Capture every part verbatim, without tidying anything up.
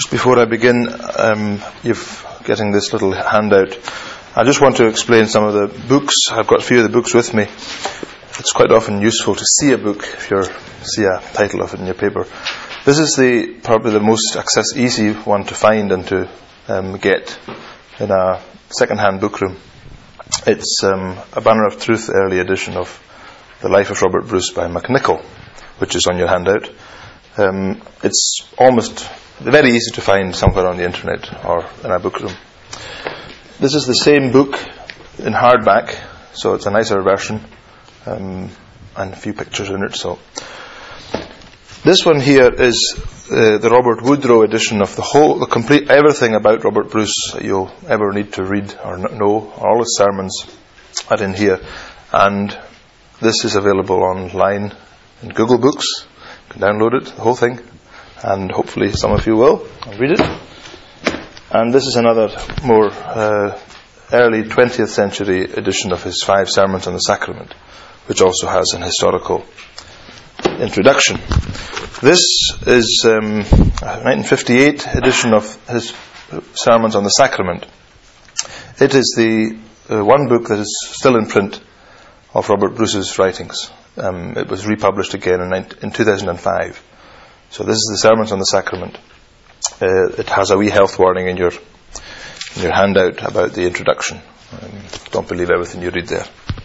Just before I begin, um, you're getting this little handout. I just want to explain some of the books. I've got a few of the books with me. It's quite often useful to see a book if you see a title of it in your paper. This is the probably the most access easy one to find and to um, get in a second-hand book room. It's um, a Banner of Truth early edition of The Life of Robert Bruce by MacNicol, which is on your handout. Um, it's almost very easy to find somewhere on the internet or in a book room. This is the same book in hardback, so it's a nicer version, um, and a few pictures in it. So this one here is uh, the Robert Woodrow edition of the whole, the complete everything about Robert Bruce that you'll ever need to read or know. All his sermons are in here, and this is available online in Google Books. You can download it, the whole thing, and hopefully some of you will read it. And this is another more uh, early twentieth century edition of his Five Sermons on the Sacrament, which also has an historical introduction. This is um, a nineteen fifty-eight edition of his Sermons on the Sacrament. It is the uh, one book that is still in print of Robert Bruce's writings. Um, it was republished again in, in two thousand five. So this is the Sermons on the Sacrament. Uh, it has a wee health warning in your in your handout about the introduction. Um, don't believe everything you read there.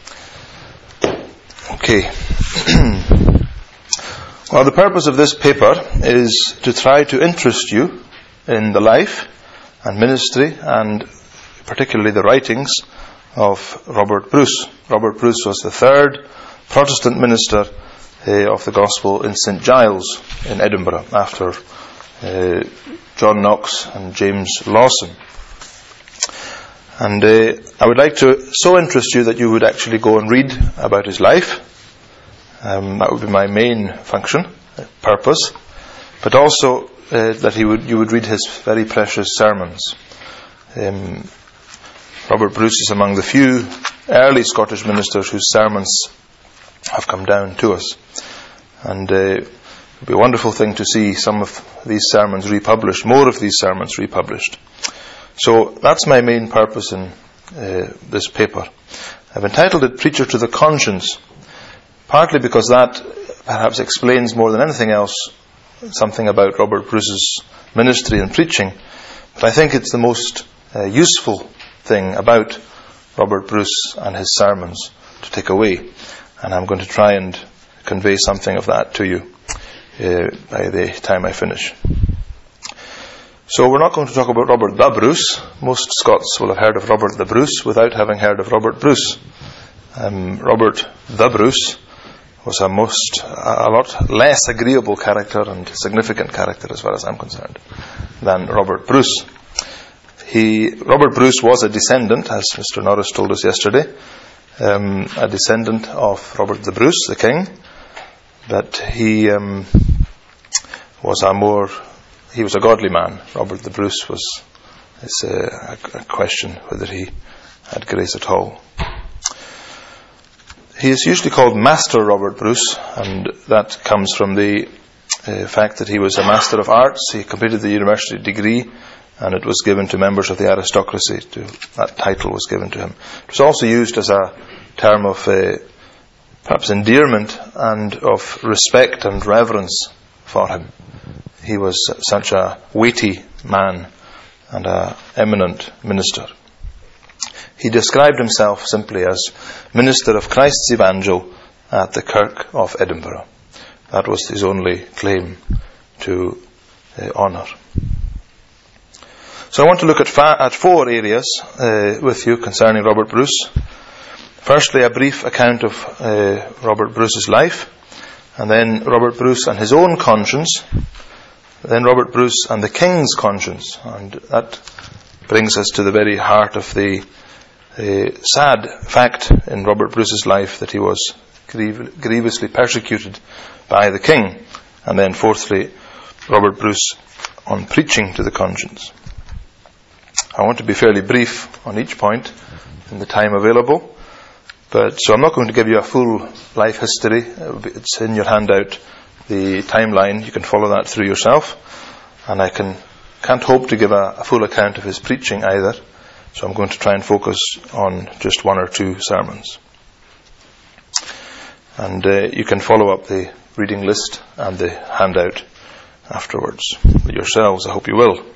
Okay. Well, the purpose of this paper is to try to interest you in the life and ministry and particularly the writings of Robert Bruce. Robert Bruce was the third Protestant minister uh, of the Gospel in Saint Giles in Edinburgh after uh, John Knox and James Lawson. And uh, I would like to so interest you that you would actually go and read about his life. Um, that would be my main function, uh, purpose. But also uh, that he would you would read his very precious sermons. Um, Robert Bruce is among the few early Scottish ministers whose sermons have come down to us. And uh, it would be a wonderful thing to see some of these sermons republished, more of these sermons republished. So that's my main purpose in uh, this paper. I've entitled it Preacher to the Conscience, partly because that perhaps explains more than anything else something about Robert Bruce's ministry and preaching. But I think it's the most uh, useful thing about Robert Bruce and his sermons to take away. And I'm going to try and convey something of that to you uh, by the time I finish. So we're not going to talk about Robert the Bruce. Most Scots will have heard of Robert the Bruce without having heard of Robert Bruce. Um, Robert the Bruce was a most, a lot less agreeable character and significant character as far as I'm concerned than Robert Bruce. He, Robert Bruce was a descendant, as Mister Norris told us yesterday, um, a descendant of Robert the Bruce, the king, but he um, was a more, he was a godly man. Robert the Bruce was, it's a, a question whether he had grace at all. He is usually called Master Robert Bruce, and that comes from the uh, fact that he was a Master of Arts. He completed the university degree, and it was given to members of the aristocracy. To, that title was given to him. It was also used as a term of uh, perhaps endearment and of respect and reverence for him. He was such a weighty man and an eminent minister. He described himself simply as Minister of Christ's Evangel at the Kirk of Edinburgh. That was his only claim to uh, honour. So I want to look at, fa- at four areas uh, with you concerning Robert Bruce. Firstly, a brief account of uh, Robert Bruce's life, and then Robert Bruce and his own conscience, then Robert Bruce and the king's conscience, and that brings us to the very heart of the uh, sad fact in Robert Bruce's life that he was griev- grievously persecuted by the king, and then fourthly, Robert Bruce on preaching to the conscience. I want to be fairly brief on each point in the time available, but so I'm not going to give you a full life history. It's in your handout, the timeline. You can follow that through yourself, and I can can't hope to give a, a full account of his preaching either, so I'm going to try and focus on just one or two sermons. And uh, you can follow up the reading list and the handout afterwards yourselves. I hope you will.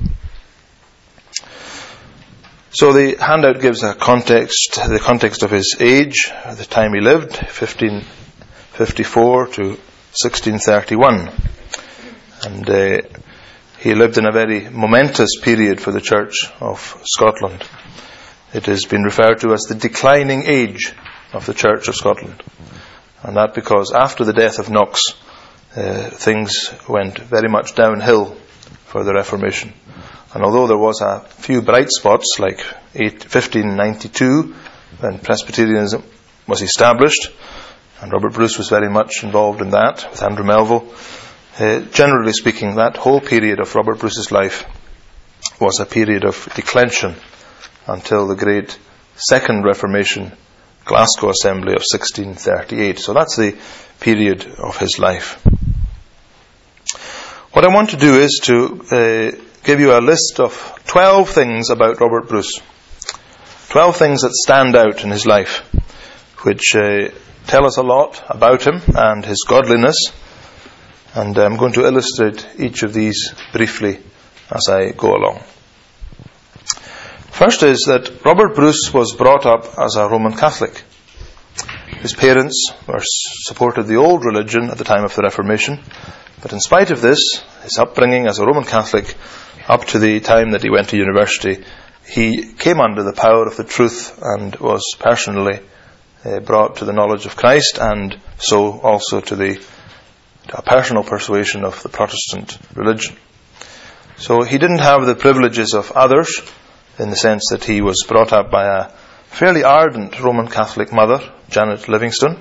So the handout gives a context, the context of his age, the time he lived, fifteen fifty-four to sixteen thirty-one. And uh, he lived in a very momentous period for the Church of Scotland. It has been referred to as the declining age of the Church of Scotland. And that because after the death of Knox, uh, things went very much downhill for the Reformation. And although there was a few bright spots, like fifteen ninety-two, when Presbyterianism was established, and Robert Bruce was very much involved in that, with Andrew Melville, uh, generally speaking, that whole period of Robert Bruce's life was a period of declension until the great Second Reformation Glasgow Assembly of sixteen thirty-eight. So that's the period of his life. What I want to do is to uh, give you a list of twelve things about Robert Bruce. twelve things that stand out in his life, which uh, tell us a lot about him and his godliness. And I'm going to illustrate each of these briefly as I go along. First is that Robert Bruce was brought up as a Roman Catholic. His parents were supported the old religion at the time of the Reformation, but in spite of this, his upbringing as a Roman Catholic, up to the time that he went to university, he came under the power of the truth and was personally uh, brought to the knowledge of Christ, and so also to the to a personal persuasion of the Protestant religion. So he didn't have the privileges of others, in the sense that he was brought up by a fairly ardent Roman Catholic mother, Janet Livingstone.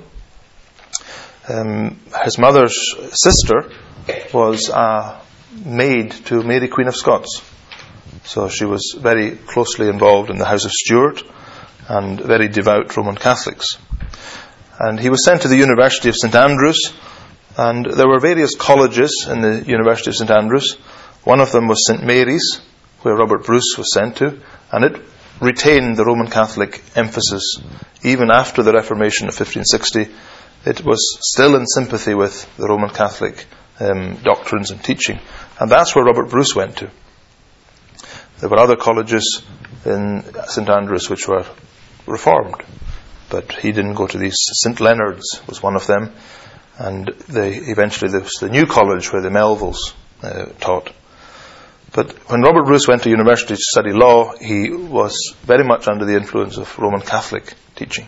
Um, his mother's sister was a maid to Mary Queen of Scots. So she was very closely involved in the House of Stuart and very devout Roman Catholics. And he was sent to the University of St Andrews, and there were various colleges in the University of St Andrews. One of them was St Mary's, where Robert Bruce was sent to, and it retained the Roman Catholic emphasis. Even after the Reformation of fifteen sixty, it was still in sympathy with the Roman Catholic um, doctrines and teaching. And that's where Robert Bruce went to. There were other colleges in St Andrews which were reformed, but he didn't go to these. St Leonard's was one of them, and they, eventually there was the new college where the Melvilles uh, taught. But when Robert Bruce went to university to study law, he was very much under the influence of Roman Catholic teaching.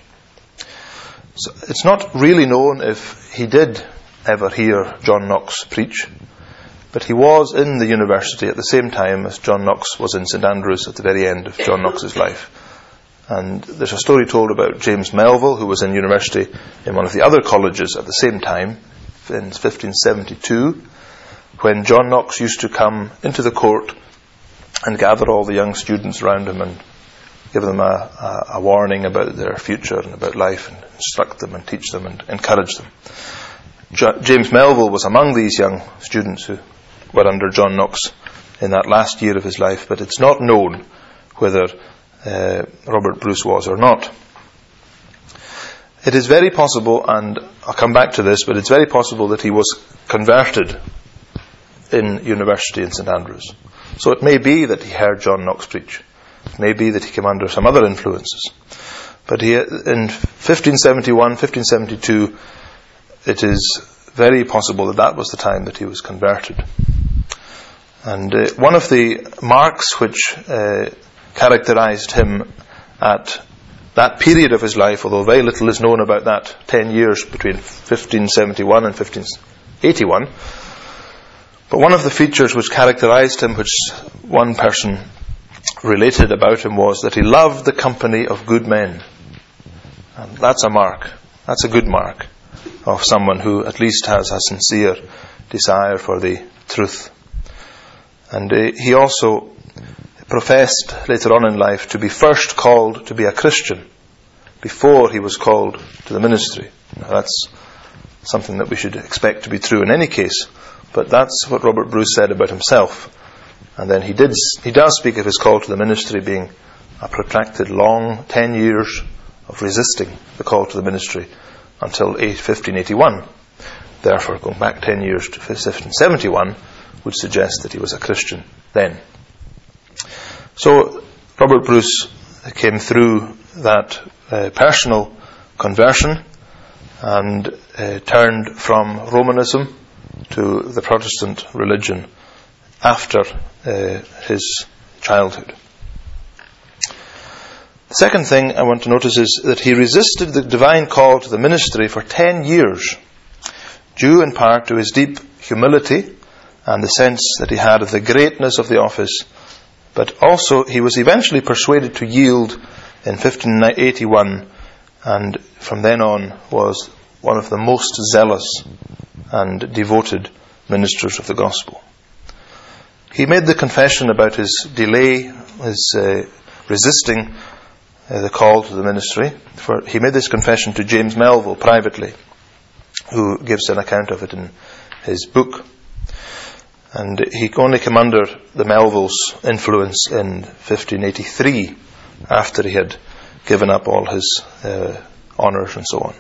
So it's not really known if he did ever hear John Knox preach, but he was in the university at the same time as John Knox was in St Andrews at the very end of John Knox's life. And there's a story told about James Melville, who was in university in one of the other colleges at the same time, in fifteen seventy-two, when John Knox used to come into the court and gather all the young students around him and give them a, a, a warning about their future and about life, and instruct them and teach them and encourage them. J- James Melville was among these young students who were under John Knox in that last year of his life, but it's not known whether uh, Robert Bruce was or not. It is very possible, and I'll come back to this, but it's very possible that he was converted in university in St Andrews. So it may be that he heard John Knox preach. It may be that he came under some other influences. But he, in fifteen seventy-one, fifteen seventy-two, it is very possible that that was the time that he was converted. And uh, one of the marks which uh, characterized him at that period of his life, although very little is known about that ten years between fifteen seventy-one and fifteen eighty-one, but one of the features which characterized him, which one person related about him, was that he loved the company of good men. And that's a mark. That's a good mark of someone who at least has a sincere desire for the truth. And uh, he also professed later on in life to be first called to be a Christian before he was called to the ministry. Now, that's something that we should expect to be true in any case, but that's what Robert Bruce said about himself, And then he did. He does speak of his call to the ministry being a protracted, long ten years of resisting the call to the ministry until fifteen eighty-one. Therefore, going back ten years to fifteen seventy-one would suggest that he was a Christian then. So Robert Bruce came through that uh, personal conversion and uh, turned from Romanism to the Protestant religion after uh, his childhood. The second thing I want to notice is that he resisted the divine call to the ministry for ten years, due in part to his deep humility and the sense that he had of the greatness of the office, but also he was eventually persuaded to yield in fifteen eighty-one, and from then on was one of the most zealous and devoted ministers of the gospel. He made the confession about his delay, his uh, resisting uh, the call to the ministry. For he made this confession to James Melville privately, who gives an account of it in his book. And he only came under the Melvilles' influence in fifteen eighty-three, after he had given up all his uh, honours and so on.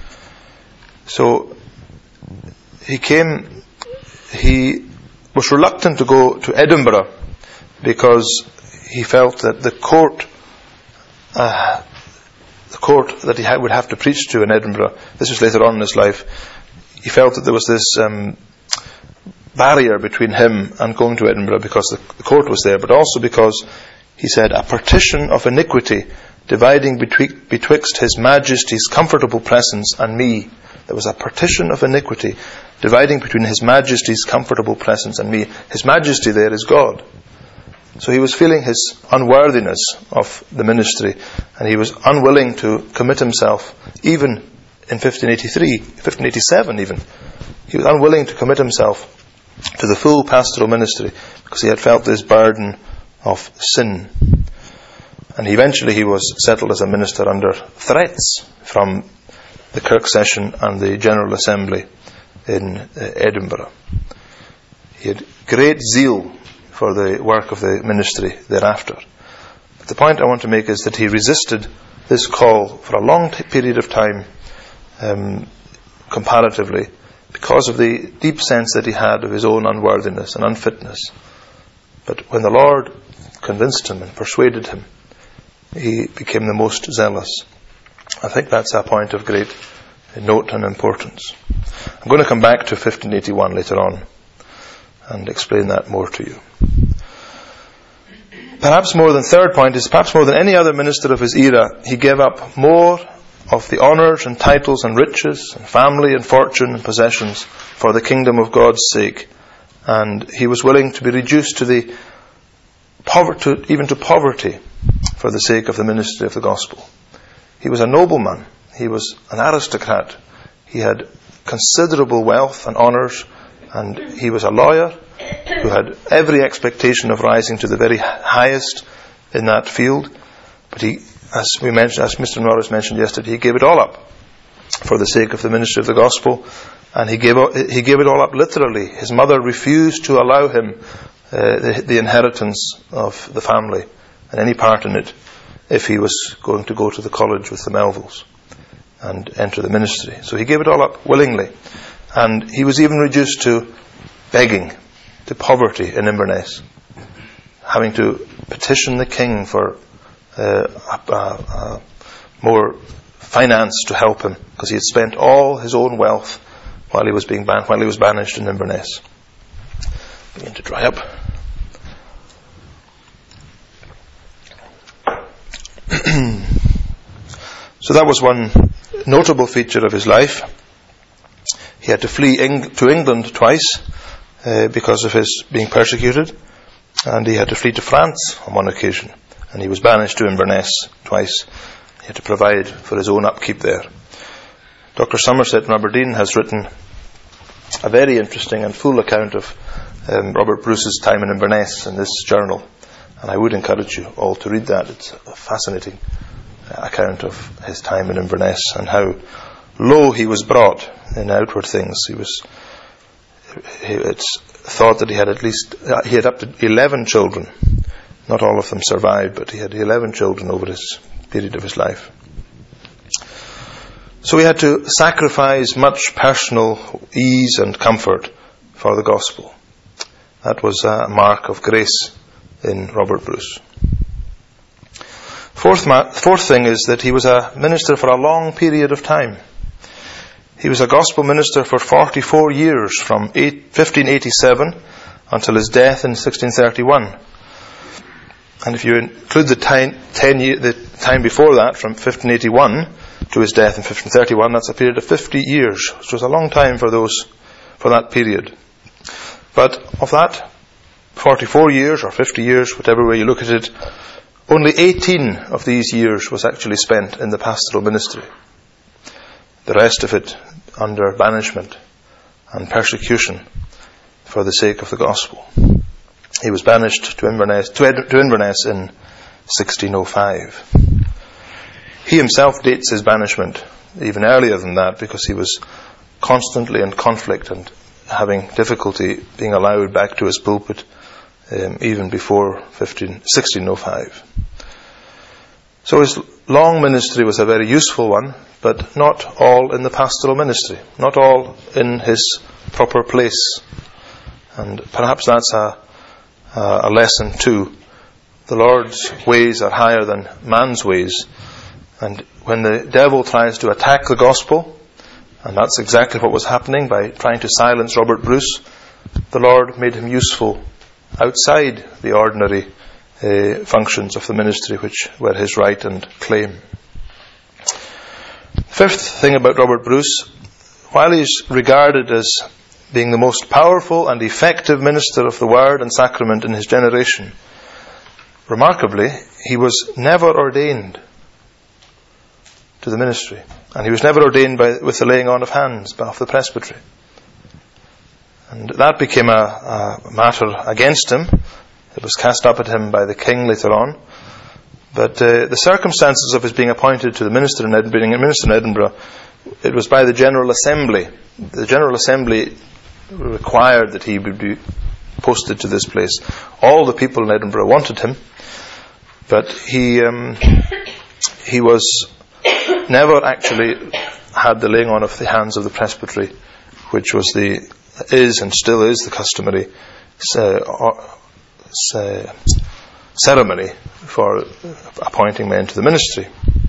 So he came, he was reluctant to go to Edinburgh because he felt that the court, uh, the court that he ha- would have to preach to in Edinburgh, this was later on in his life, he felt that there was this um, barrier between him and going to Edinburgh because the, the court was there, but also because, he said, a partition of iniquity dividing betwi- betwixt His Majesty's comfortable presence and me. There was a partition of iniquity dividing between His Majesty's comfortable presence and me. His Majesty there is God. So he was feeling his unworthiness of the ministry, and he was unwilling to commit himself, even in fifteen eighty-three, fifteen eighty-seven even. He was unwilling to commit himself to the full pastoral ministry because he had felt this burden of sin. And eventually he was settled as a minister under threats from the Kirk Session and the General Assembly in uh, Edinburgh. He had great zeal for the work of the ministry thereafter. But the point I want to make is that he resisted this call for a long t- period of time, um, comparatively, because of the deep sense that he had of his own unworthiness and unfitness. But when the Lord convinced him and persuaded him, he became the most zealous. I think that's a point of great note and importance. I'm going to come back to fifteen eighty-one later on and explain that more to you. Perhaps more than third point is, perhaps more than any other minister of his era, he gave up more of the honours and titles and riches and family and fortune and possessions for the kingdom of God's sake, and he was willing to be reduced to the poverty, even to poverty, for the sake of the ministry of the gospel. He was a nobleman. He was an aristocrat. He had considerable wealth and honours, and he was a lawyer who had every expectation of rising to the very highest in that field. But he, as we mentioned, as Mister Norris mentioned yesterday, he gave it all up for the sake of the ministry of the gospel, and he gave he gave it all up literally. His mother refused to allow him uh, the, the inheritance of the family and any part in it if he was going to go to the college with the Melvilles and enter the ministry. So he gave it all up willingly, and he was even reduced to begging, to poverty in Inverness, having to petition the king for uh, uh, uh, more finance to help him, because he had spent all his own wealth while he was being ban- while he was banished in Inverness. Begin to dry up. So that was one notable feature of his life. He had to flee Eng- to England twice uh, because of his being persecuted, and he had to flee to France on one occasion, and he was banished to Inverness twice. He had to provide for his own upkeep there. Doctor Somerset from Aberdeen has written a very interesting and full account of um, Robert Bruce's time in Inverness in this journal, and I would encourage you all to read that. It's a fascinating account of his time in Inverness and how low he was brought in outward things. He was, he, it's thought that he had at least, uh, he had up to eleven children. Not all of them survived, but he had eleven children over his period of his life. So he had to sacrifice much personal ease and comfort for the gospel. That was a mark of grace in Robert Bruce. Fourth, ma- fourth thing is that he was a minister for a long period of time. He was a gospel minister for forty-four years, from fifteen eighty-seven until his death in sixteen thirty-one. And if you include the time, ten year, the time before that, from fifteen eighty-one to his death in fifteen thirty-one, that's a period of fifty years, which was a long time for those, for that period. But of that forty-four years or fifty years, whatever way you look at it, only eighteen of these years was actually spent in the pastoral ministry. The rest of it under banishment and persecution for the sake of the gospel. He was banished to Inverness, to, Ed, to Inverness in sixteen oh five. He himself dates his banishment even earlier than that, because he was constantly in conflict and having difficulty being allowed back to his pulpit um, even before sixteen oh five. So his long ministry was a very useful one, but not all in the pastoral ministry, not all in his proper place. And perhaps that's a, a lesson too. The Lord's ways are higher than man's ways. And when the devil tries to attack the gospel, and that's exactly what was happening by trying to silence Robert Bruce, the Lord made him useful outside the ordinary uh, functions of the ministry, which were his right and claim. Fifth thing about Robert Bruce, while he's regarded as being the most powerful and effective minister of the word and sacrament in his generation, remarkably, he was never ordained to the ministry. And he was never ordained by, with the laying on of hands of the presbytery. And that became a, a matter against him. It was cast up at him by the king later on. But uh, the circumstances of his being appointed to the minister in Edinburgh, being a minister in Edinburgh, it was by the General Assembly. The General Assembly required that he would be posted to this place. All the people in Edinburgh wanted him, but he um, he was never actually had the laying on of the hands of the presbytery, which was the is and still is the customary uh, uh, ceremony for appointing men to the ministry.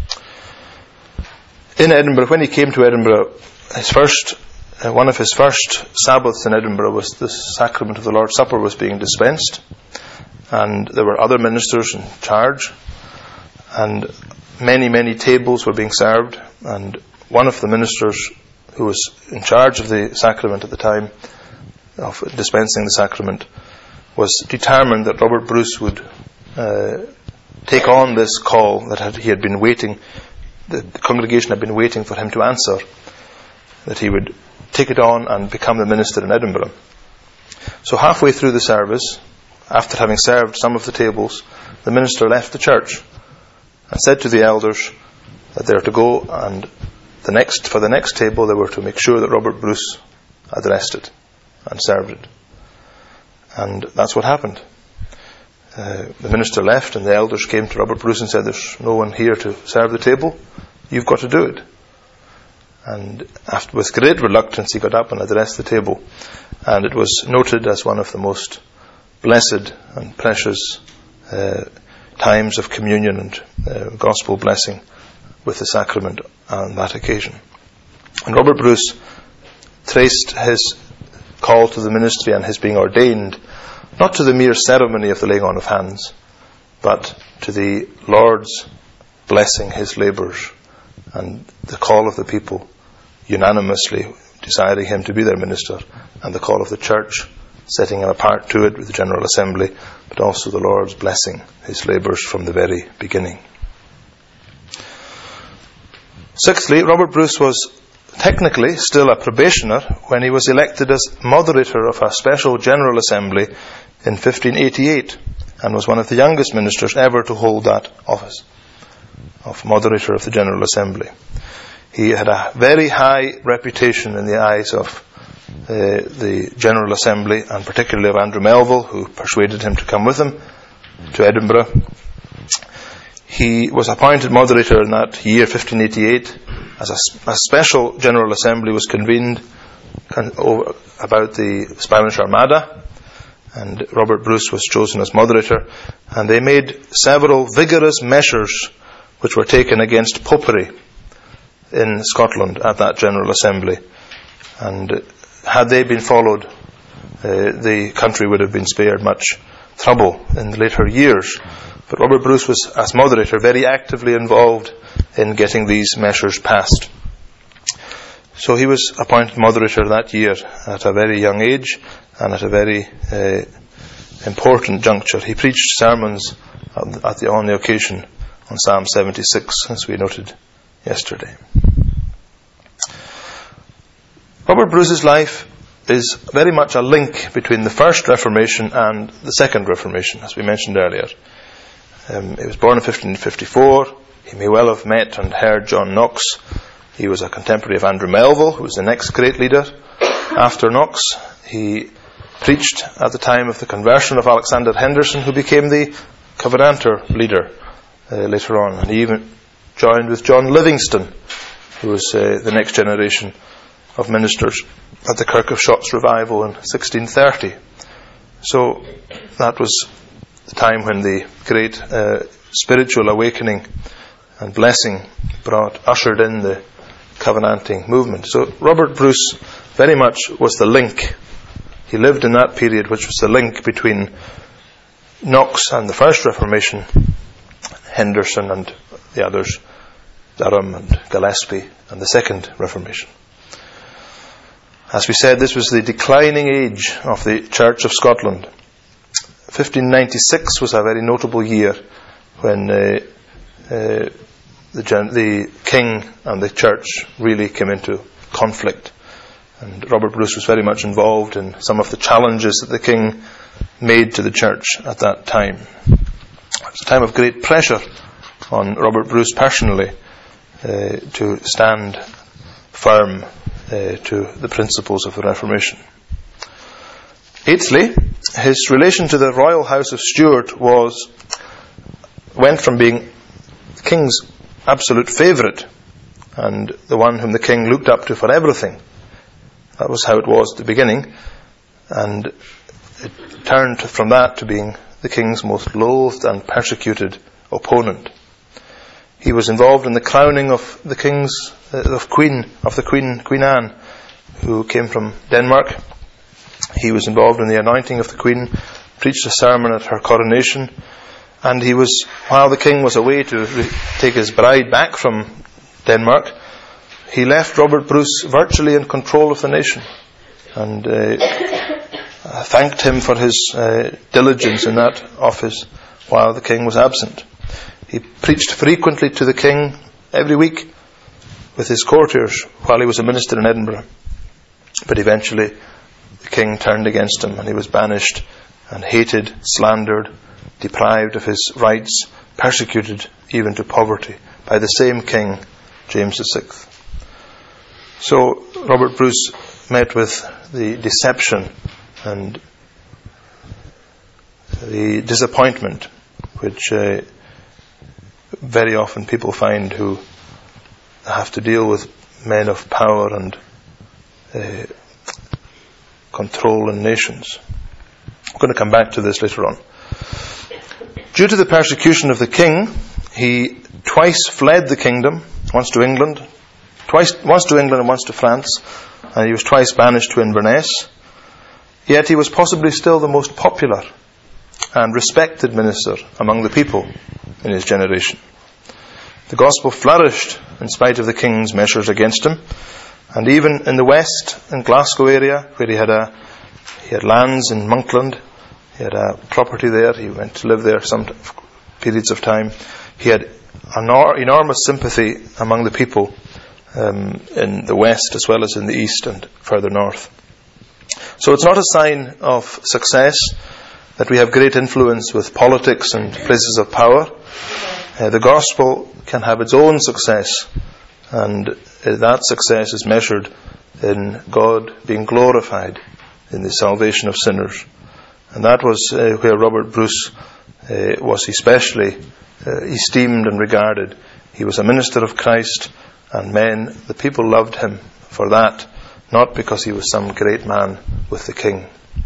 In Edinburgh, when he came to Edinburgh, his first, uh, one of his first Sabbaths in Edinburgh was the sacrament of the Lord's Supper was being dispensed, and there were other ministers in charge, and many, many tables were being served, and one of the ministers who was in charge of the sacrament at the time, of dispensing the sacrament, was determined that Robert Bruce would uh, take on this call that had, he had been waiting, the, the congregation had been waiting for him to answer, that he would take it on and become the minister in Edinburgh. So halfway through the service, after having served some of the tables, the minister left the church and said to the elders that they were to go, and the next for the next table they were to make sure that Robert Bruce addressed it and served it. And that's what happened. Uh, the minister left, and the elders came to Robert Bruce and said, "There's no one here to serve the table. You've got to do it." And after, with great reluctance, he got up and addressed the table. And it was noted as one of the most blessed and precious uh, times of communion and uh, gospel blessing with the sacrament on that occasion. And Robert Bruce traced his call to the ministry and his being ordained not to the mere ceremony of the laying on of hands, but to the Lord's blessing his labours and the call of the people unanimously desiring him to be their minister, and the call of the church setting him apart to it with the General Assembly, but also the Lord's blessing his labours from the very beginning. Sixthly, Robert Bruce was technically still a probationer when he was elected as moderator of a special General Assembly in fifteen eighty-eight, and was one of the youngest ministers ever to hold that office of moderator of the General Assembly. He had a very high reputation in the eyes of uh, the General Assembly, and particularly of Andrew Melville, who persuaded him to come with him to Edinburgh. He was appointed moderator in that year, fifteen eighty-eight, as a, a special General Assembly was convened over, about the Spanish Armada, and Robert Bruce was chosen as moderator, and they made several vigorous measures which were taken against popery in Scotland at that General Assembly. And had they been followed, uh, the country would have been spared much trouble in the later years. But Robert Bruce was, as moderator, very actively involved in getting these measures passed. So he was appointed moderator that year at a very young age and at a very uh, important juncture. He preached sermons at the, on the occasion on Psalm seventy-six, as we noted yesterday. Robert Bruce's life is very much a link between the First Reformation and the Second Reformation, as we mentioned earlier. Um, he was born in fifteen fifty-four. He may well have met and heard John Knox. He was a contemporary of Andrew Melville, who was the next great leader after Knox. He preached at the time of the conversion of Alexander Henderson, who became the Covenanter leader uh, later on. And he even joined with John Livingston, who was uh, the next generation of ministers at the Kirk of Shotts revival in sixteen thirty. So that was the time when the great uh, spiritual awakening and blessing brought, ushered in the Covenanting movement. So Robert Bruce very much was the link. He lived in that period which was the link between Knox and the First Reformation, Henderson and the others, Durham and Gillespie, and the Second Reformation. As we said, this was the declining age of the Church of Scotland. fifteen ninety-six was a very notable year when uh, uh, the, gen- the king and the church really came into conflict. And Robert Bruce was very much involved in some of the challenges that the king made to the church at that time. It was a time of great pressure on Robert Bruce personally uh, to stand firm uh, to the principles of the Reformation. Eighthly, his relation to the royal house of Stuart was went from being the king's absolute favourite and the one whom the king looked up to for everything. That was how it was at the beginning, and it turned from that to being the king's most loathed and persecuted opponent. He was involved in the crowning of the king's uh, of Queen of the Queen Queen Anne, who came from Denmark. He was involved in the anointing of the Queen, preached a sermon at her coronation, and he was, while the king was away to re- take his bride back from Denmark, he left Robert Bruce virtually in control of the nation, and uh, thanked him for his uh, diligence in that office while the king was absent. He preached frequently to the king every week with his courtiers while he was a minister in Edinburgh. But eventually the king turned against him and he was banished and hated, slandered, deprived of his rights, persecuted even to poverty by the same king, James the Sixth. So Robert Bruce met with the deception and the disappointment which uh, very often people find who have to deal with men of power and uh, control in nations. I'm going to come back to this later on. Due to the persecution of the king, he twice fled the kingdom, once to England, twice, once to England and once to France, and he was twice banished to Inverness. Yet he was possibly still the most popular and respected minister among the people in his generation. The gospel flourished in spite of the king's measures against him, and even in the west, in Glasgow area, where he had a he had lands in Monkland, he had a property there, he went to live there some t- periods of time. He had an enormous sympathy among the people um, in the west as well as in the east and further north. So it's not a sign of success that we have great influence with politics and places of power. Uh, the gospel can have its own success, and uh, that success is measured in God being glorified in the salvation of sinners. And that was uh, where Robert Bruce uh, was especially uh, esteemed and regarded. He was a minister of Christ, and men, the people loved him for that, not because he was some great man with the king.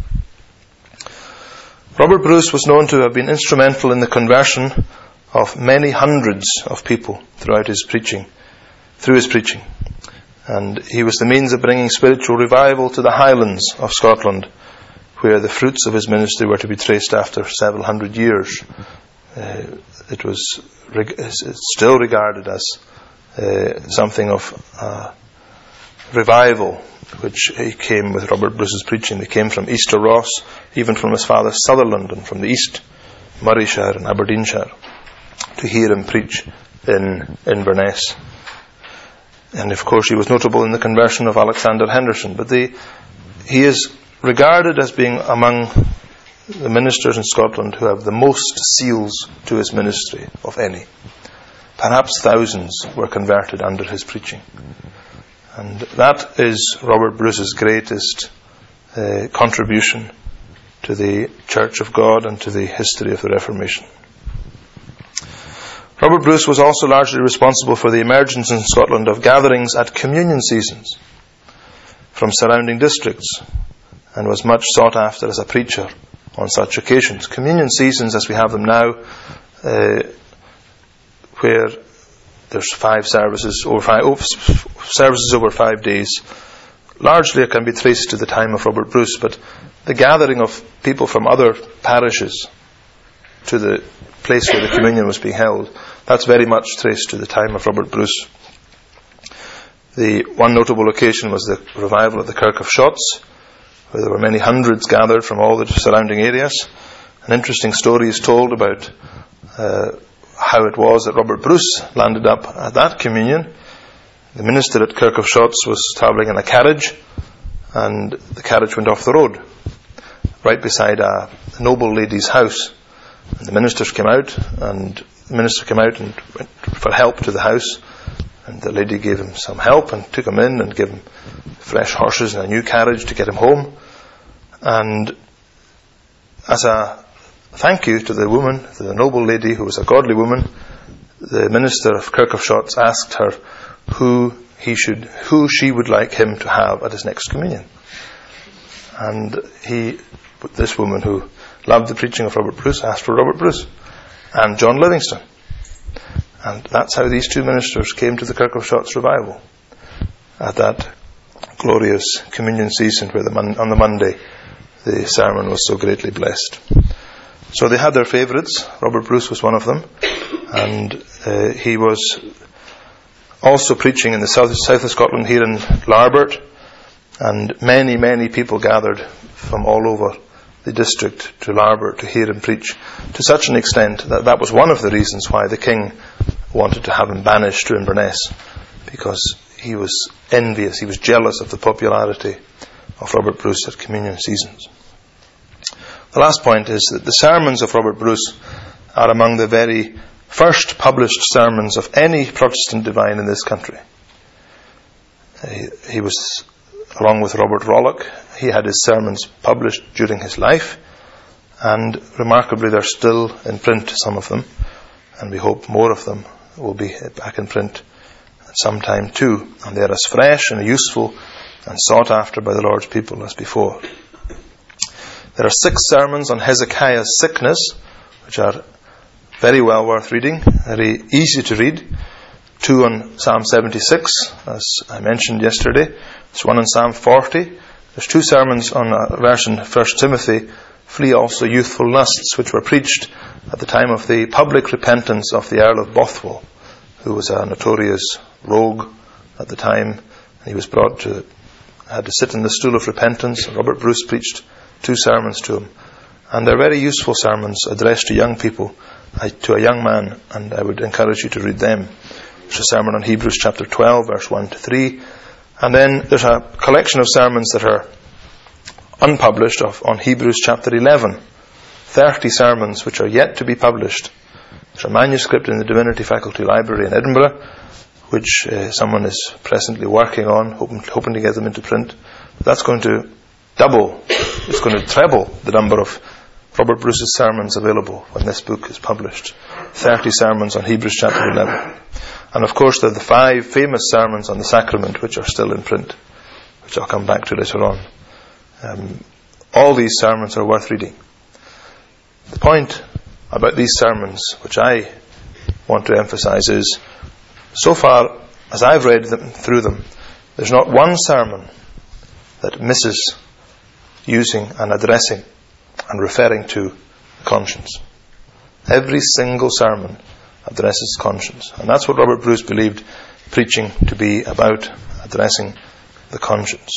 Robert Bruce was known to have been instrumental in the conversion of many hundreds of people throughout his preaching, through his preaching. And he was the means of bringing spiritual revival to the Highlands of Scotland, where the fruits of his ministry were to be traced after several hundred years. Uh, it was reg- it's still regarded as uh, something of uh, revival, which came with Robert Bruce's preaching. They came from Easter Ross, even from his father Sutherland, and from the east, Murrayshire and Aberdeenshire, to hear him preach in Inverness. And of course he was notable in the conversion of Alexander Henderson. But the, he is regarded as being among the ministers in Scotland who have the most seals to his ministry of any. Perhaps thousands were converted under his preaching. And that is Robert Bruce's greatest uh, contribution to the Church of God and to the history of the Reformation. Robert Bruce was also largely responsible for the emergence in Scotland of gatherings at communion seasons from surrounding districts, and was much sought after as a preacher on such occasions. Communion seasons, as we have them now, uh, where there's five services over five oh, services over five days, largely it can be traced to the time of Robert Bruce. But the gathering of people from other parishes to the place where the communion was being held, that's very much traced to the time of Robert Bruce. The one notable occasion was the revival of the Kirk of Shotts, where there were many hundreds gathered from all the surrounding areas. An interesting story is told about uh, how it was that Robert Bruce landed up at that communion. The minister at Kirk of Shotts was travelling in a carriage, and the carriage went off the road right beside a noble lady's house. And the ministers came out, and the minister came out and went for help to the house, and the lady gave him some help and took him in and gave him fresh horses and a new carriage to get him home. And as a thank you to the woman, to the noble lady who was a godly woman, the minister of Kirk of Shotts asked her who he should, who she would like him to have at his next communion. And he, this woman who loved the preaching of Robert Bruce, asked for Robert Bruce and John Livingston. And that's how these two ministers came to the Kirk of Shotts revival, at that glorious communion season where the mon- on the Monday the sermon was so greatly blessed. So they had their favourites. Robert Bruce was one of them, and uh, he was also preaching in the south, south of Scotland, here in Larbert, and many, many people gathered from all over the district to Larbert to hear him preach, to such an extent that that was one of the reasons why the king wanted to have him banished to Inverness, because he was envious, he was jealous of the popularity of Robert Bruce at communion seasons. The last point is that the sermons of Robert Bruce are among the very first published sermons of any Protestant divine in this country. He, he was, along with Robert Rollock, he had his sermons published during his life, and remarkably they're still in print, some of them, and we hope more of them will be back in print at some time too, and they're as fresh and useful and sought after by the Lord's people as before. There are six sermons on Hezekiah's sickness, which are very well worth reading, very easy to read. Two on Psalm seventy-six, as I mentioned yesterday. There's one on Psalm forty. There's two sermons on a verse in First Timothy, Flee also youthful lusts, which were preached at the time of the public repentance of the Earl of Bothwell, who was a notorious rogue at the time. He was brought to, had to sit in the stool of repentance. Robert Bruce preached two sermons to him. And they're very useful sermons addressed to young people, to a young man, and I would encourage you to read them. There's a sermon on Hebrews chapter twelve, verse one to three. And then there's a collection of sermons that are unpublished of, on Hebrews chapter eleven. thirty sermons which are yet to be published. There's a manuscript in the Divinity Faculty Library in Edinburgh which uh, someone is presently working on, hoping, hoping to get them into print. That's going to double, it's going to treble the number of Robert Bruce's sermons available when this book is published. thirty sermons on Hebrews chapter eleven. And of course there are the five famous sermons on the sacrament which are still in print, which I'll come back to later on. Um, all these sermons are worth reading. The point about these sermons, which I want to emphasize, is so far as I've read them through them, there's not one sermon that misses using and addressing and referring to conscience. Every single sermon addresses conscience. And that's what Robert Bruce believed preaching to be about, addressing the conscience.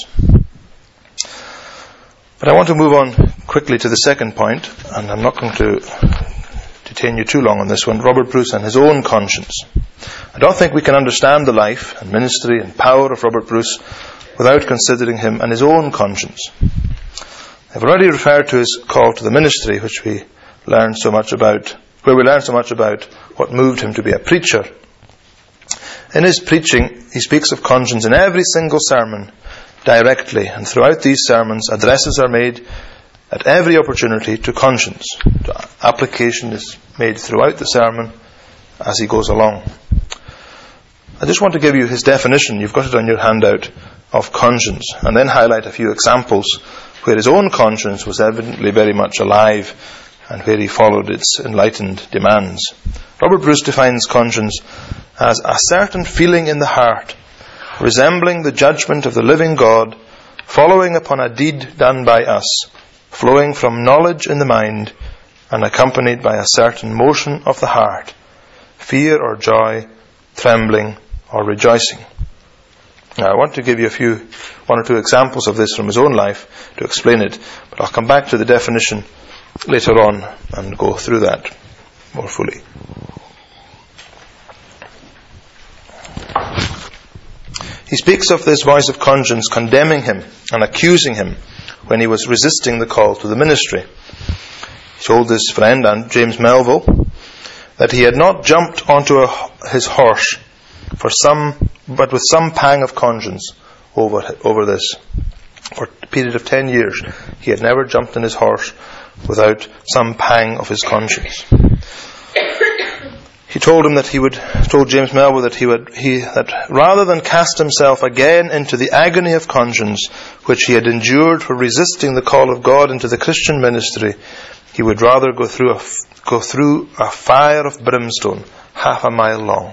But I want to move on quickly to the second point, and I'm not going to detain you too long on this one. Robert Bruce and his own conscience. I don't think we can understand the life and ministry and power of Robert Bruce without considering him and his own conscience. I've already referred to his call to the ministry, which we learned so much about, where we learned so much about what moved him to be a preacher. In his preaching, he speaks of conscience in every single sermon directly, and throughout these sermons, addresses are made at every opportunity to conscience. The application is made throughout the sermon as he goes along. I just want to give you his definition, you've got it on your handout, of conscience, and then highlight a few examples where his own conscience was evidently very much alive and where he followed its enlightened demands. Robert Bruce defines conscience as a certain feeling in the heart, resembling the judgment of the living God, following upon a deed done by us, flowing from knowledge in the mind, and accompanied by a certain motion of the heart, fear or joy, trembling or rejoicing. Now, I want to give you a few, one or two examples of this from his own life to explain it, but I'll come back to the definition later on and go through that more fully. He speaks of this voice of conscience condemning him and accusing him when he was resisting the call to the ministry. He told his friend, and James Melville, that he had not jumped onto a, his horse for some, but with some pang of conscience over over this. For a period of ten years, he had never jumped on his horse without some pang of his conscience. He told him that he would, told James Melville that he would, he, that rather than cast himself again into the agony of conscience which he had endured for resisting the call of God into the Christian ministry, he would rather go through a, go through a fire of brimstone half a mile long.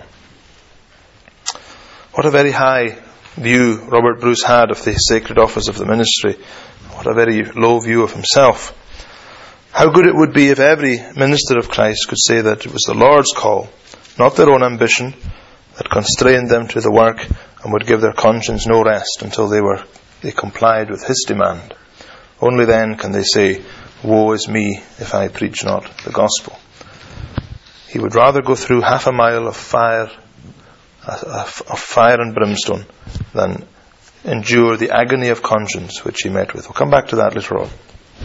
What a very high view Robert Bruce had of the sacred office of the ministry. What a very low view of himself. How good it would be if every minister of Christ could say that it was the Lord's call, not their own ambition, that constrained them to the work and would give their conscience no rest until they were they complied with His demand. Only then can they say, "Woe is me if I preach not the gospel." He would rather go through half a mile of fire, of fire and brimstone, than endure the agony of conscience which he met with. We'll come back to that later on.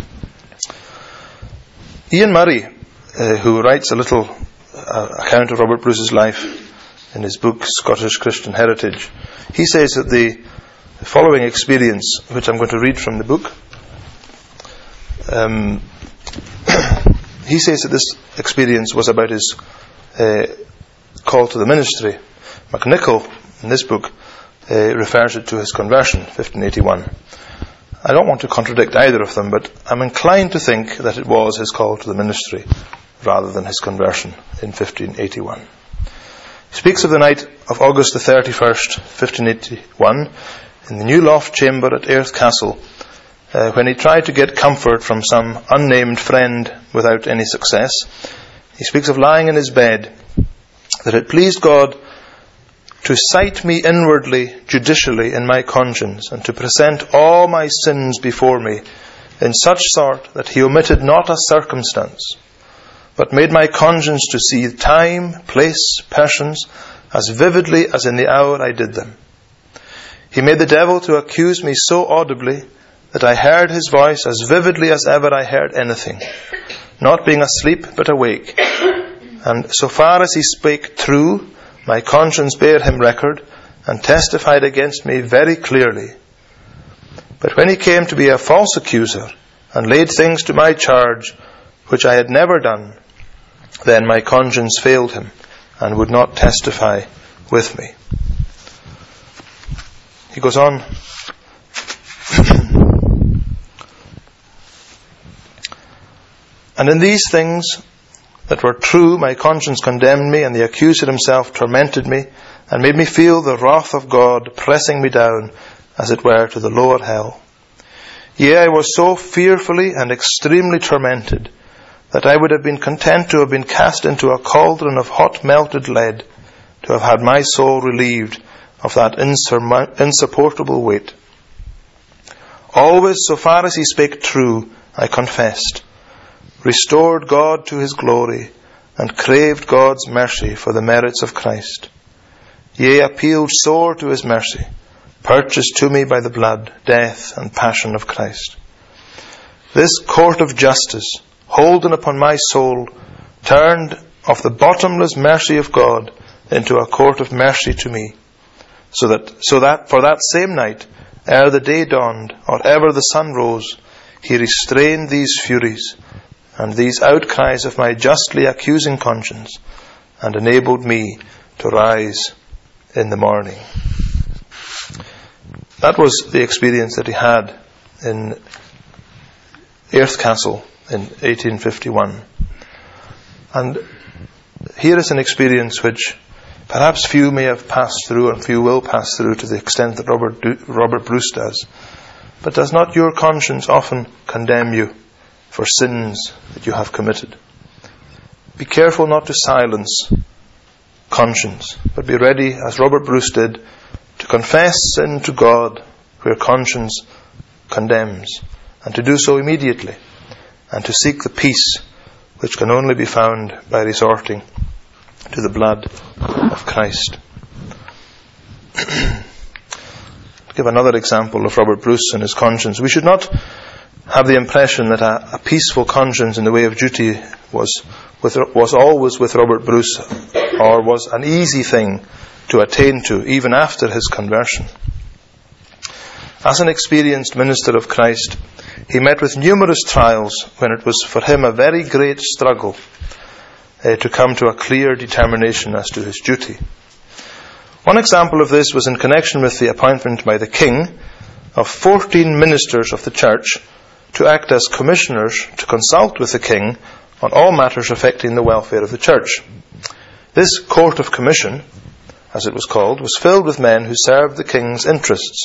Ian Murray, uh, who writes a little uh, account of Robert Bruce's life in his book Scottish Christian Heritage, he says that the following experience, which I'm going to read from the book, um, he says that this experience was about his uh, call to the ministry. MacNichol, in this book, uh, refers it to his conversion, fifteen eighty-one. I don't want to contradict either of them, but I'm inclined to think that it was his call to the ministry rather than his conversion in fifteen eighty-one. He speaks of the night of August the thirty-first, fifteen eighty-one, in the New Loft Chamber at Airth Castle, uh, when he tried to get comfort from some unnamed friend without any success. He speaks of lying in his bed, that it pleased God to cite me inwardly, judicially, in my conscience, and to present all my sins before me, in such sort that He omitted not a circumstance, but made my conscience to see time, place, persons, as vividly as in the hour I did them. He made the devil to accuse me so audibly, that I heard his voice as vividly as ever I heard anything, not being asleep but awake. And so far as he spake true, My conscience bare him record, and testified against me very clearly. But when he came to be a false accuser, and laid things to my charge, which I had never done, then my conscience failed him, and would not testify with me. He goes on. And in these things that were true, my conscience condemned me, and the accuser himself tormented me, and made me feel the wrath of God pressing me down, as it were, to the lower hell. Yea, I was so fearfully and extremely tormented, that I would have been content to have been cast into a cauldron of hot melted lead, to have had my soul relieved of that insurmount- insupportable weight. Always, so far as he spake true, I confessed, restored God to his glory, and craved God's mercy for the merits of Christ. Yea, appealed sore to his mercy, purchased to me by the blood, death, and passion of Christ. This court of justice, holden upon my soul, turned of the bottomless mercy of God into a court of mercy to me, so that so that for that same night, ere the day dawned, or ever the sun rose, he restrained these furies and these outcries of my justly accusing conscience, and enabled me to rise in the morning. That was the experience that he had in Airth Castle in eighteen fifty-one. And here is an experience which perhaps few may have passed through, and few will pass through to the extent that Robert, Robert Bruce does. But does not your conscience often condemn you for sins that you have committed? Be careful not to silence conscience, but be ready, as Robert Bruce did, to confess sin to God where conscience condemns, and to do so immediately, and to seek the peace which can only be found by resorting to the blood of Christ. To give another example of Robert Bruce and his conscience, we should not have the impression that a, a peaceful conscience in the way of duty was with, was always with Robert Bruce, or was an easy thing to attain to even after his conversion. As an experienced minister of Christ, he met with numerous trials when it was for him a very great struggle uh, to come to a clear determination as to his duty. One example of this was in connection with the appointment by the king of fourteen ministers of the church to act as commissioners to consult with the king on all matters affecting the welfare of the church. This court of commission, as it was called, was filled with men who served the king's interests.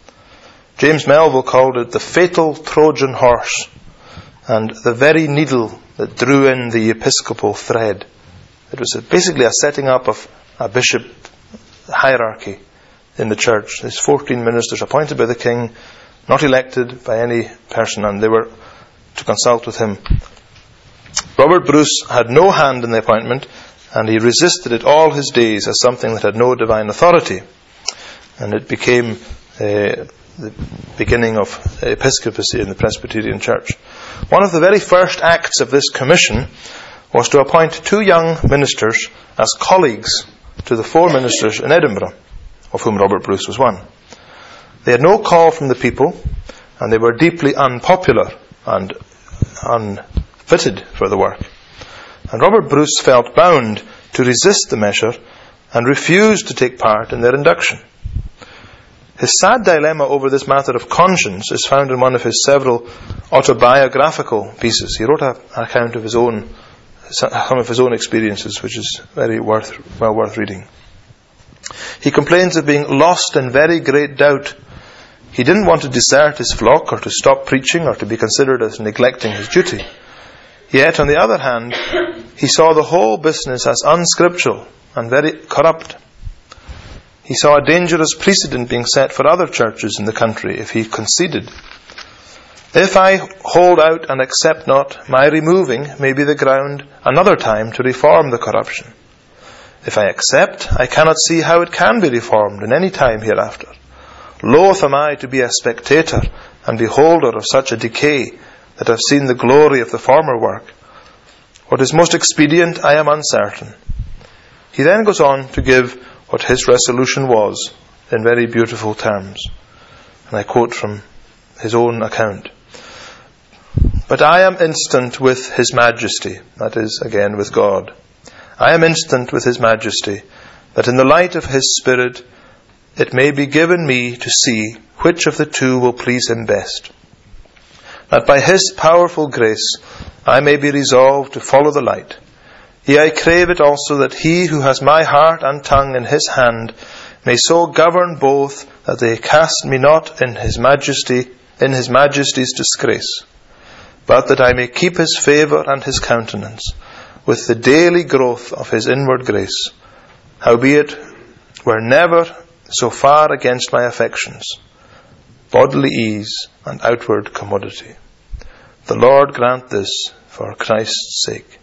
James Melville called it the fatal Trojan horse, and the very needle that drew in the episcopal thread. It was basically a setting up of a bishop hierarchy in the church. These fourteen ministers appointed by the king, not elected by any person, and they were to consult with him. Robert Bruce had no hand in the appointment, and he resisted it all his days as something that had no divine authority. And it became uh, the beginning of episcopacy in the Presbyterian Church. One of the very first acts of this commission was to appoint two young ministers as colleagues to the four ministers in Edinburgh, of whom Robert Bruce was one. They had no call from the people, and they were deeply unpopular and unfitted for the work. And Robert Bruce felt bound to resist the measure and refused to take part in their induction. His sad dilemma over this matter of conscience is found in one of his several autobiographical pieces. He wrote an account of his own, some of his own experiences, which is very worth, well worth reading. He complains of being lost in very great doubt. He didn't want to desert his flock or to stop preaching or to be considered as neglecting his duty. Yet, on the other hand, he saw the whole business as unscriptural and very corrupt. He saw a dangerous precedent being set for other churches in the country if he conceded. If I hold out and accept not, my removing may be the ground another time to reform the corruption. If I accept, I cannot see how it can be reformed in any time hereafter. Loath am I to be a spectator and beholder of such a decay that have seen the glory of the former work. What is most expedient, I am uncertain. He then goes on to give what his resolution was in very beautiful terms. And I quote from his own account. "But I am instant with his majesty," that is, again, with God. "I am instant with his majesty, that in the light of his Spirit it may be given me to see which of the two will please him best. That by his powerful grace I may be resolved to follow the light. Yea, I crave it also that he who has my heart and tongue in his hand may so govern both that they cast me not in his majesty, in his majesty's disgrace, but that I may keep his favour and his countenance with the daily growth of his inward grace, howbeit were never so far against my affections, bodily ease and outward commodity. The Lord grant this for Christ's sake."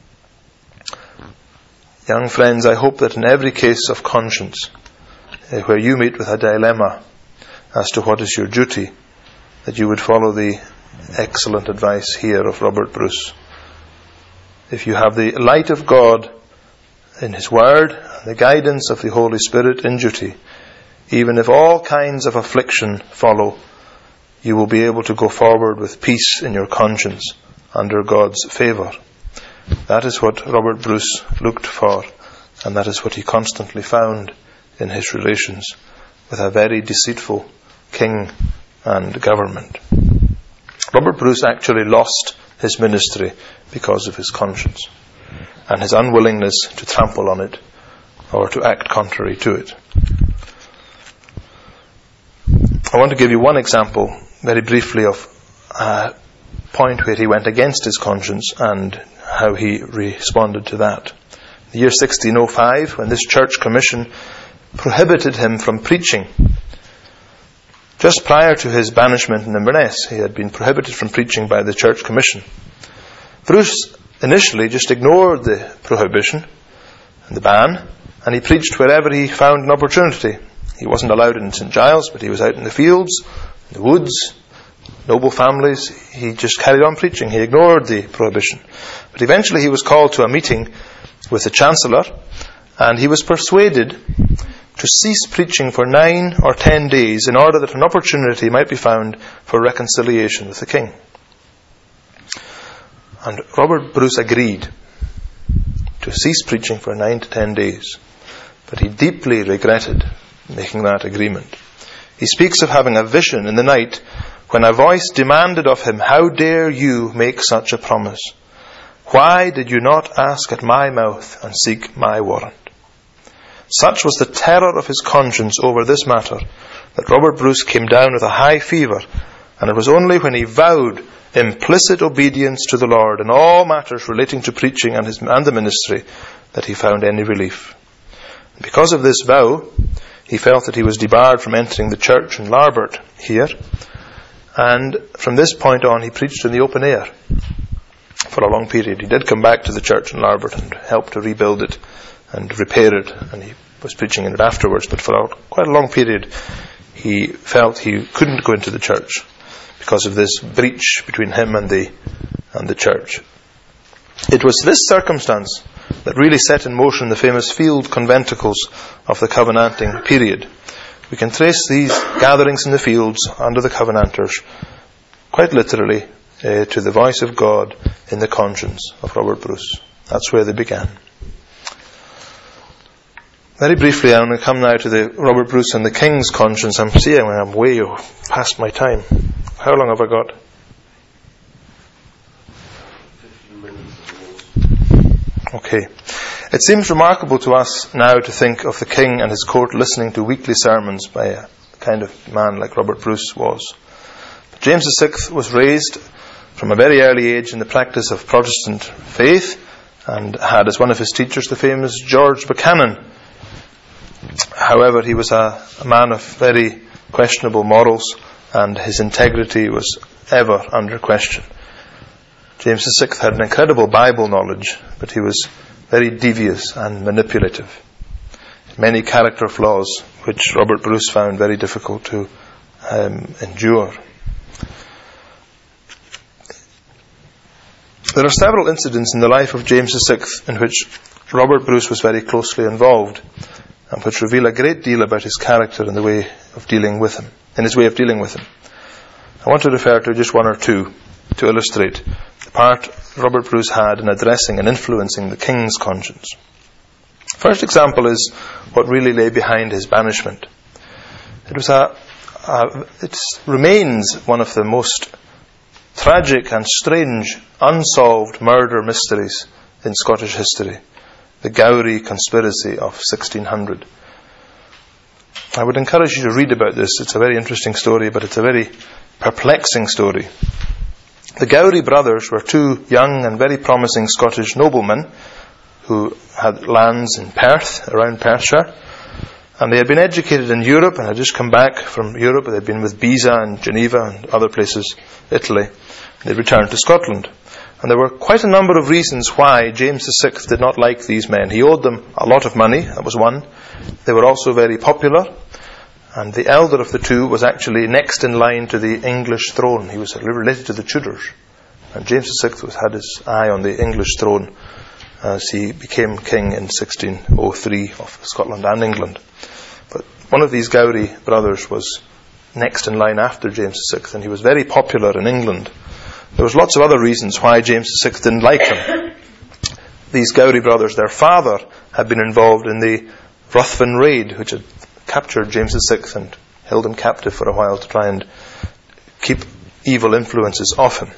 Young friends, I hope that in every case of conscience, uh, where you meet with a dilemma as to what is your duty, that you would follow the excellent advice here of Robert Bruce. If you have the light of God in his word, and the guidance of the Holy Spirit in duty, even if all kinds of affliction follow, you will be able to go forward with peace in your conscience under God's favour. That is what Robert Bruce looked for, and that is what he constantly found in his relations with a very deceitful king and government. Robert Bruce actually lost his ministry because of his conscience and his unwillingness to trample on it or to act contrary to it. I want to give you one example very briefly of a point where he went against his conscience and how he responded to that. The year sixteen oh five, when this church commission prohibited him from preaching. Just prior to his banishment in Inverness, he had been prohibited from preaching by the church commission. Bruce initially just ignored the prohibition and the ban, and he preached wherever he found an opportunity. He wasn't allowed in Saint Giles, but he was out in the fields, in the woods, noble families. He just carried on preaching. He ignored the prohibition. But eventually he was called to a meeting with the Chancellor, and he was persuaded to cease preaching for nine or ten days in order that an opportunity might be found for reconciliation with the king. And Robert Bruce agreed to cease preaching for nine to ten days, but he deeply regretted making that agreement. He speaks of having a vision in the night when a voice demanded of him, "How dare you make such a promise? Why did you not ask at my mouth and seek my warrant?" Such was the terror of his conscience over this matter that Robert Bruce came down with a high fever, and it was only when he vowed implicit obedience to the Lord in all matters relating to preaching and, his, and the ministry that he found any relief. And because of this vow, he felt that he was debarred from entering the church in Larbert here, and from this point on he preached in the open air for a long period. He did come back to the church in Larbert and help to rebuild it and repair it, and he was preaching in it afterwards, but for a, quite a long period he felt he couldn't go into the church because of this breach between him and the and the church. It was this circumstance that really set in motion the famous field conventicles of the Covenanting period. We can trace these gatherings in the fields under the Covenanters quite literally uh, to the voice of God in the conscience of Robert Bruce. That's where they began. Very briefly, I'm going to come now to the Robert Bruce and the King's conscience. I'm seeing I'm way past my time. How long have I got? Okay. It seems remarkable to us now to think of the king and his court listening to weekly sermons by a kind of man like Robert Bruce was. But James the Sixth was raised from a very early age in the practice of Protestant faith and had as one of his teachers the famous George Buchanan. However, he was a, a man of very questionable morals, and his integrity was ever under question. James the Sixth had an incredible Bible knowledge, but he was very devious and manipulative. Many character flaws which Robert Bruce found very difficult to um, endure. There are several incidents in the life of James the Sixth in which Robert Bruce was very closely involved, and which reveal a great deal about his character and the way of dealing with him, in his way of dealing with him. I want to refer to just one or two to illustrate the part Robert Bruce had in addressing and influencing the king's conscience. First example is what really lay behind his banishment. It was a, a it remains one of the most tragic and strange unsolved murder mysteries in Scottish history, the Gowrie conspiracy of sixteen hundred. I would encourage you to read about this. It's a very interesting story, but it's a very perplexing story. The Gowrie brothers were two young and very promising Scottish noblemen who had lands in Perth, around Perthshire, and they had been educated in Europe and had just come back from Europe. They'd been with Pisa and Geneva and other places, Italy. They returned to Scotland. And there were quite a number of reasons why James the Sixth did not like these men. He owed them a lot of money, that was one. They were also very popular. And the elder of the two was actually next in line to the English throne. He was related to the Tudors. And James the Sixth was, had his eye on the English throne as he became king in sixteen oh three of Scotland and England. But one of these Gowrie brothers was next in line after James the Sixth, and he was very popular in England. There was lots of other reasons why James the Sixth didn't like him. These Gowrie brothers, their father had been involved in the Ruthven raid, which had captured James the Sixth and held him captive for a while to try and keep evil influences off him.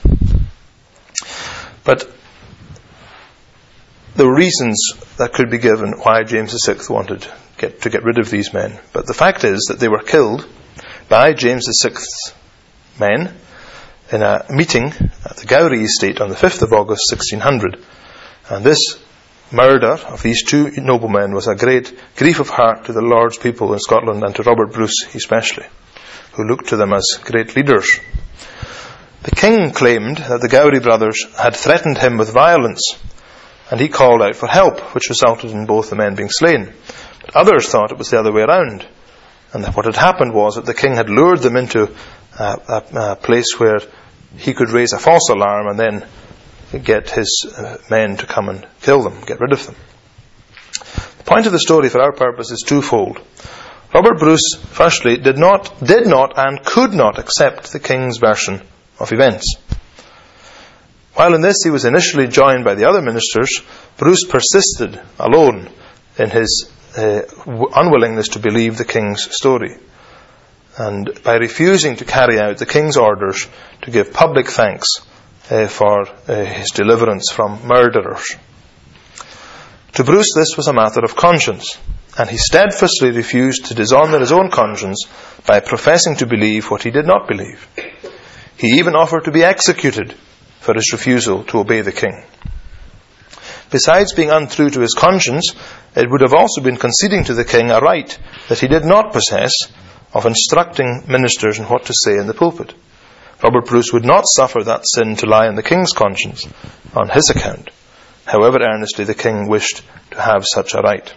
But there were reasons that could be given why James the Sixth wanted get, to get rid of these men. But the fact is that they were killed by James the Sixth's men in a meeting at the Gowrie estate on the fifth of August sixteen hundred. And this murder of these two noblemen was a great grief of heart to the Lord's people in Scotland, and to Robert Bruce especially, who looked to them as great leaders. The king claimed that the Gowrie brothers had threatened him with violence, and he called out for help, which resulted in both the men being slain. But others thought it was the other way around, and that what had happened was that the king had lured them into a, a, a place where he could raise a false alarm and then get his uh, men to come and kill them, get rid of them. The point of the story for our purpose is twofold. Robert Bruce, firstly, did not, did not and could not accept the king's version of events. While in this he was initially joined by the other ministers, Bruce persisted alone in his uh, unwillingness to believe the king's story, and by refusing to carry out the king's orders to give public thanks uh, for uh, his deliverance from murderers. To Bruce this was a matter of conscience, and he steadfastly refused to dishonour his own conscience by professing to believe what he did not believe. He even offered to be executed for his refusal to obey the king. Besides being untrue to his conscience, it would have also been conceding to the king a right that he did not possess of instructing ministers in what to say in the pulpit. Robert Bruce would not suffer that sin to lie on the king's conscience on his account, however earnestly the king wished to have such a right.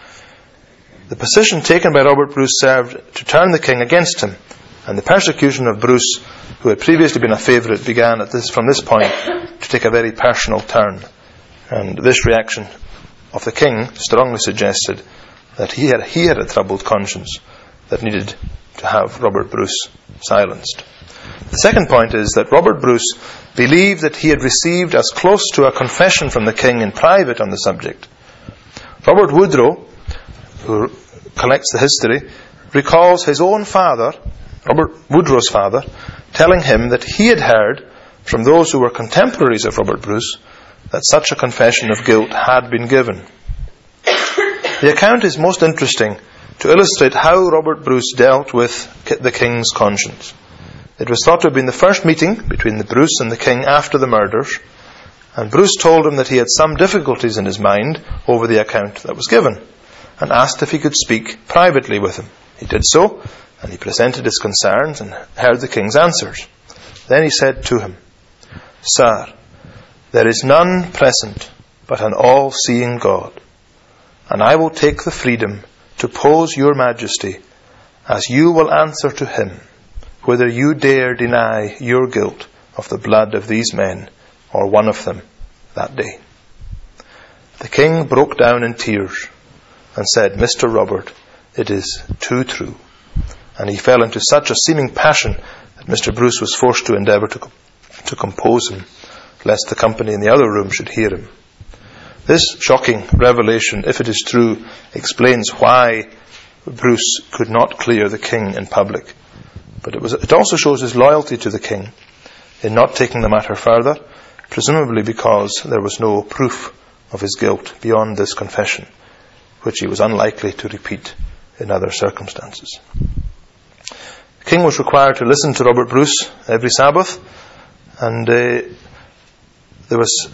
The position taken by Robert Bruce served to turn the king against him, and the persecution of Bruce, who had previously been a favourite, began at this, from this point to take a very personal turn. And this reaction of the king strongly suggested that he had, he had a troubled conscience that needed to have Robert Bruce silenced. The second point is that Robert Bruce believed that he had received as close to a confession from the king in private on the subject. Robert Woodrow, who collects the history, recalls his own father, Robert Woodrow's father, telling him that he had heard from those who were contemporaries of Robert Bruce that such a confession of guilt had been given. The account is most interesting to illustrate how Robert Bruce dealt with the king's conscience. It was thought to have been the first meeting between the Bruce and the king after the murders, and Bruce told him that he had some difficulties in his mind over the account that was given, and asked if he could speak privately with him. He did so, and he presented his concerns and heard the king's answers. Then he said to him, "Sir, there is none present but an all-seeing God, and I will take the freedom to pose your majesty as you will answer to him whether you dare deny your guilt of the blood of these men or one of them that day. The king broke down in tears and said, "Mister Robert, it is too true." And he fell into such a seeming passion that Mister Bruce was forced to endeavour to, to compose him, lest the company in the other room should hear him. This shocking revelation, if it is true, explains why Bruce could not clear the king in public. But it was, it also shows his loyalty to the king in not taking the matter further, presumably because there was no proof of his guilt beyond this confession, which he was unlikely to repeat in other circumstances. The king was required to listen to Robert Bruce every Sabbath, and uh, there was,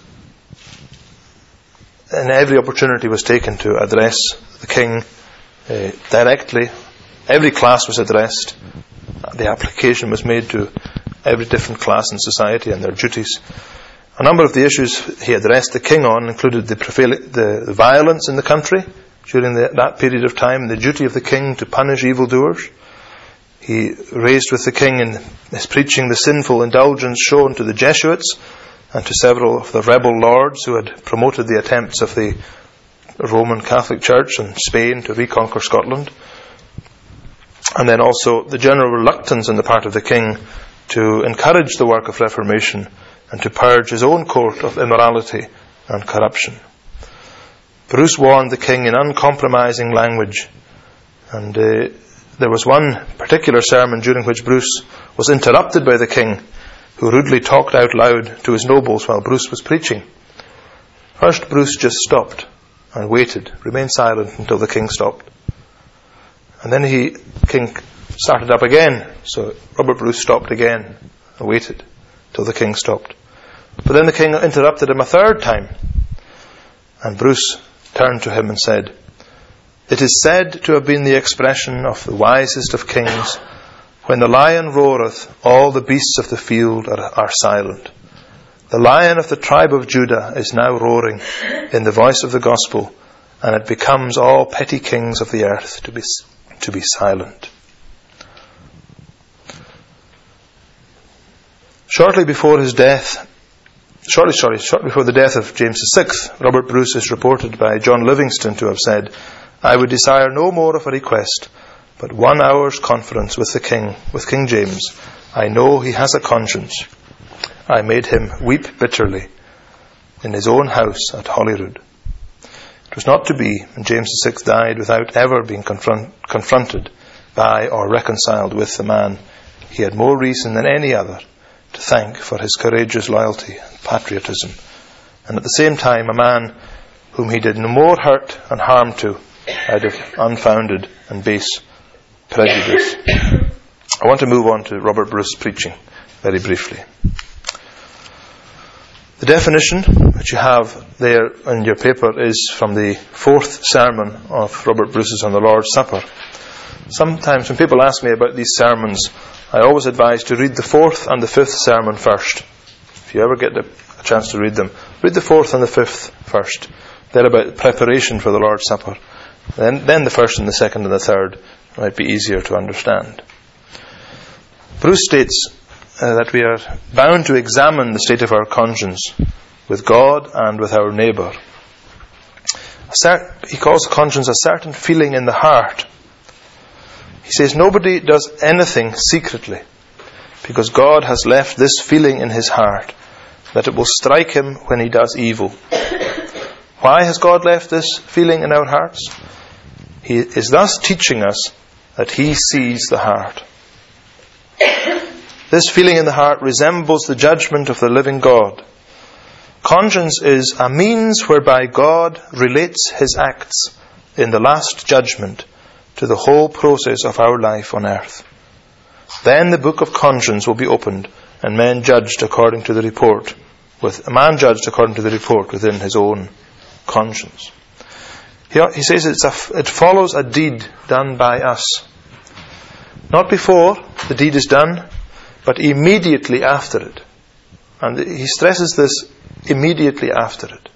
and every opportunity was taken to address the king uh, directly. Every class was addressed. The application was made to every different class in society and their duties. A number of the issues he addressed the king on included the, prevail- the, the violence in the country during the, that period of time, and the duty of the king to punish evildoers. He raised with the king in his preaching the sinful indulgence shown to the Jesuits and to several of the rebel lords who had promoted the attempts of the Roman Catholic Church in Spain to reconquer Scotland. And then also the general reluctance on the part of the king to encourage the work of reformation and to purge his own court of immorality and corruption. Bruce warned the king in uncompromising language, and uh, there was one particular sermon during which Bruce was interrupted by the king, who rudely talked out loud to his nobles while Bruce was preaching. First, Bruce just stopped and waited, remained silent until the king stopped. And then he, king started up again, so Robert Bruce stopped again and waited till the king stopped. But then the king interrupted him a third time, and Bruce turned to him and said, "It is said to have been the expression of the wisest of kings, when the lion roareth, all the beasts of the field are, are silent. The lion of the tribe of Judah is now roaring in the voice of the gospel, and it becomes all petty kings of the earth to be to be silent." Shortly before his death, shortly, sorry, shortly before the death of James the Sixth, Robert Bruce is reported by John Livingston to have said, "I would desire no more of a request, but one hour's conference with the King, with King James. I know he has a conscience. I made him weep bitterly in his own house at Holyrood." It was not to be, and James the Sixth died without ever being confront, confronted by or reconciled with the man he had more reason than any other to thank for his courageous loyalty and patriotism, and at the same time a man whom he did no more hurt and harm to out of unfounded and base prejudice. I want to move on to Robert Bruce's preaching very briefly. The definition which you have there in your paper is from the fourth sermon of Robert Bruce's on the Lord's Supper. Sometimes when people ask me about these sermons, I always advise to read the fourth and the fifth sermon first. If you ever get a chance to read them, read the fourth and the fifth first. They're about preparation for the Lord's Supper. Then, then the first and the second and the third might be easier to understand. Bruce states uh, that we are bound to examine the state of our conscience with God and with our neighbour. A cert- he calls conscience a certain feeling in the heart. He says nobody does anything secretly, because God has left this feeling in his heart, that it will strike him when he does evil. Why has God left this feeling in our hearts? He is thus teaching us that he sees the heart. This feeling in the heart resembles the judgment of the living God. Conscience is a means whereby God relates his acts in the last judgment to the whole process of our life on earth. Then the book of conscience will be opened, and men judged according to the report, with a man judged according to the report within his own conscience. He, he says it's a, it follows a deed done by us. Not before the deed is done, but immediately after it. And he stresses this, immediately after it.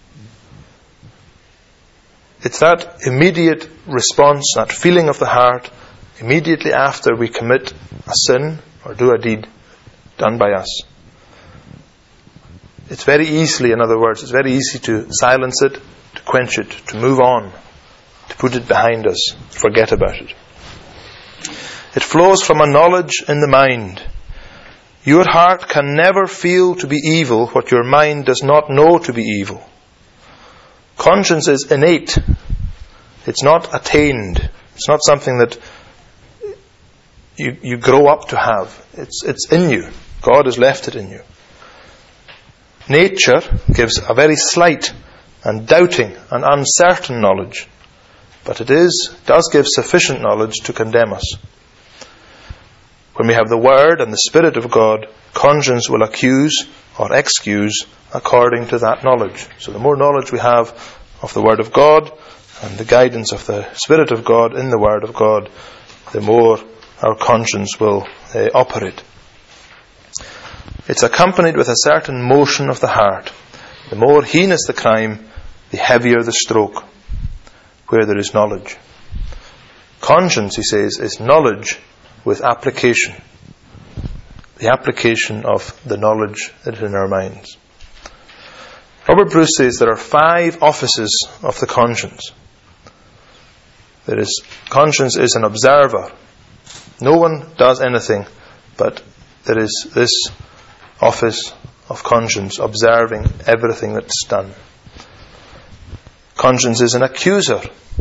It's that immediate response, that feeling of the heart, immediately after we commit a sin or do a deed done by us. it's very easily, in other words, it's very easy to silence it, to quench it, to move on, to put it behind us, forget about it. It flows from a knowledge in the mind. Your heart can never feel to be evil what your mind does not know to be evil. Conscience is innate. It's not attained. It's not something that you, you grow up to have. It's, it's in you. God has left it in you. Nature gives a very slight and doubting and uncertain knowledge, but it is does give sufficient knowledge to condemn us. When we have the Word and the Spirit of God, conscience will accuse or excuse according to that knowledge. So the more knowledge we have of the Word of God and the guidance of the Spirit of God in the Word of God, the more our conscience will uh, operate. It's accompanied with a certain motion of the heart. The more heinous the crime, the heavier the stroke, where there is knowledge. Conscience, he says, is knowledge with application. The application of the knowledge that is in our minds. Robert Bruce says there are five offices of the conscience. There is, conscience is an observer. No one does anything, but there is this office of conscience observing everything that's done. Conscience is an accuser.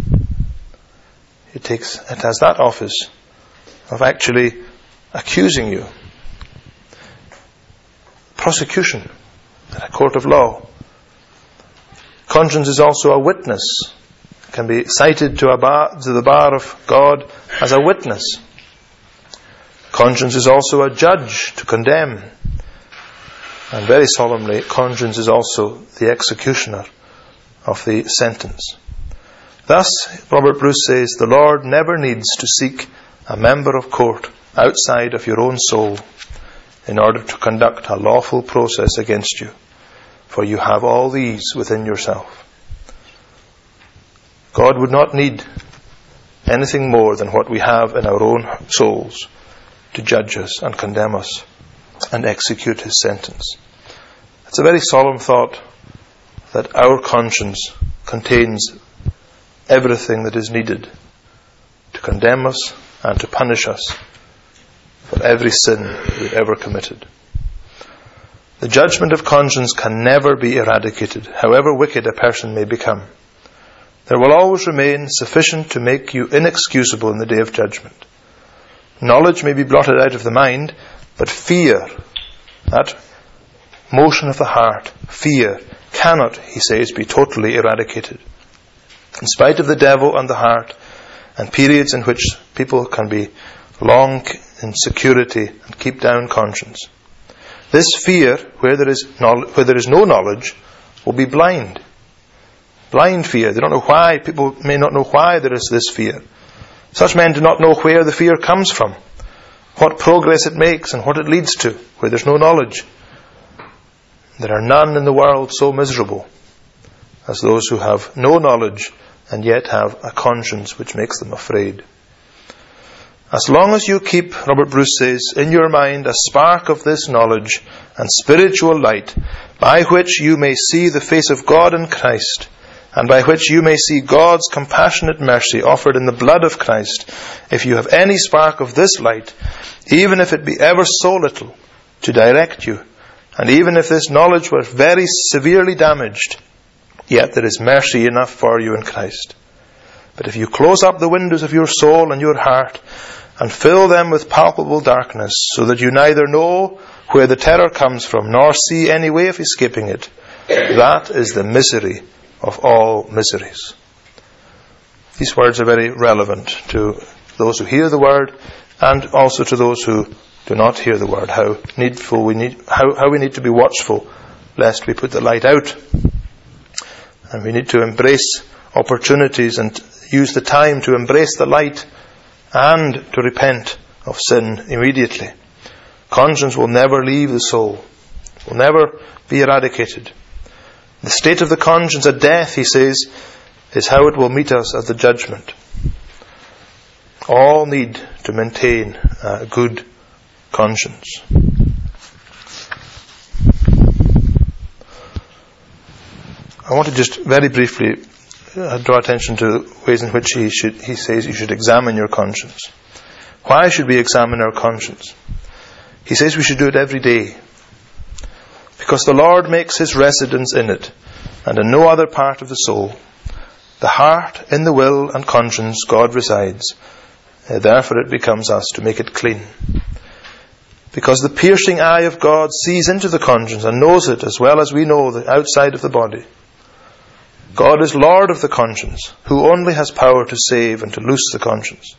It takes, it has that office of actually accusing you. Prosecution in a court of law. Conscience is also a witness. It can be cited to, a bar, to the bar of God as a witness. Conscience is also a judge to condemn. And very solemnly, conscience is also the executioner of the sentence. Thus, Robert Bruce says, the Lord never needs to seek a member of court outside of your own soul in order to conduct a lawful process against you, for you have all these within yourself. God would not need anything more than what we have in our own souls to judge us and condemn us and execute his sentence. It's a very solemn thought that our conscience contains everything that is needed to condemn us and to punish us for every sin we've ever committed. The judgment of conscience can never be eradicated, however wicked a person may become. There will always remain sufficient to make you inexcusable in the day of judgment. Knowledge may be blotted out of the mind, but fear, that motion of the heart, fear, cannot, he says, be totally eradicated. In spite of the devil and the heart, and periods in which people can be long in security and keep down conscience, this fear, where there is where there is no knowledge, will be blind. Blind fear. They don't know why. People may not know why there is this fear. Such men do not know where the fear comes from, what progress it makes and what it leads to, where there's no knowledge. There are none in the world so miserable as those who have no knowledge and yet have a conscience which makes them afraid. As long as you keep, Robert Bruce says, in your mind a spark of this knowledge and spiritual light, by which you may see the face of God in Christ, and by which you may see God's compassionate mercy offered in the blood of Christ, if you have any spark of this light, even if it be ever so little, to direct you, and even if this knowledge were very severely damaged, yet there is mercy enough for you in Christ. But if you close up the windows of your soul and your heart, and fill them with palpable darkness, so that you neither know where the terror comes from, nor see any way of escaping it, that is the misery of all miseries. These words are very relevant to those who hear the word, and also to those who do not hear the word. How needful we need, how, how we need to be watchful, lest we put the light out. And we need to embrace opportunities and use the time to embrace the light and to repent of sin immediately. Conscience will never leave the soul, will never be eradicated. The state of the conscience at death, he says, is how it will meet us at the judgment. All need to maintain a good conscience. I want to just very briefly uh, draw attention to ways in which he should, he says you should examine your conscience. Why should we examine our conscience? He says we should do it every day. Because the Lord makes his residence in it, and in no other part of the soul. The heart, in the will and conscience, God resides. Uh, therefore it becomes us to make it clean. Because the piercing eye of God sees into the conscience and knows it as well as we know the outside of the body. God is Lord of the conscience, who only has power to save and to loose the conscience.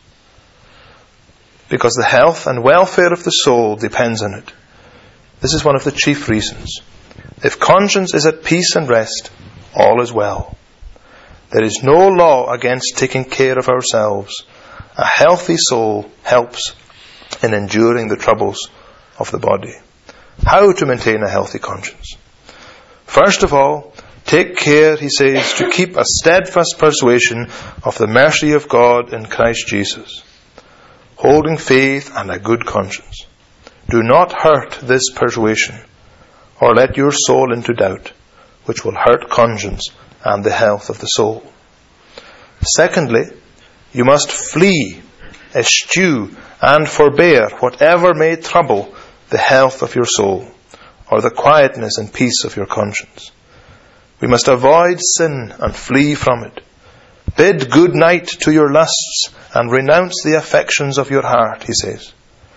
Because the health and welfare of the soul depends on it. This is one of the chief reasons. If conscience is at peace and rest, all is well. There is no law against taking care of ourselves. A healthy soul helps in enduring the troubles of the body. How to maintain a healthy conscience? First of all, take care, he says, to keep a steadfast persuasion of the mercy of God in Christ Jesus, holding faith and a good conscience. Do not hurt this persuasion, or let your soul into doubt, which will hurt conscience and the health of the soul. Secondly, you must flee, eschew, and forbear whatever may trouble the health of your soul, or the quietness and peace of your conscience. We must avoid sin and flee from it. Bid good night to your lusts, and renounce the affections of your heart, he says.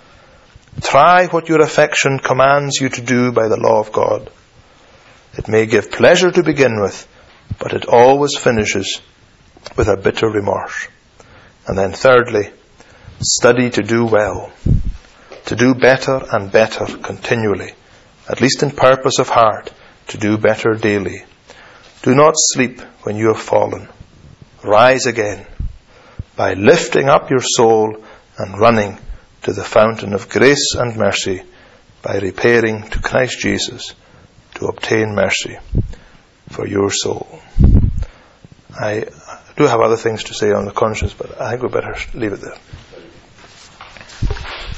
Try what your affection commands you to do by the law of God. It may give pleasure to begin with, but it always finishes with a bitter remorse. And then thirdly, study to do well, to do better and better continually, at least in purpose of heart, to do better daily. Do not sleep when you have fallen. Rise again by lifting up your soul and running to the fountain of grace and mercy, by repairing to Christ Jesus to obtain mercy for your soul. I do have other things to say on the conscience, but I think we better leave it there.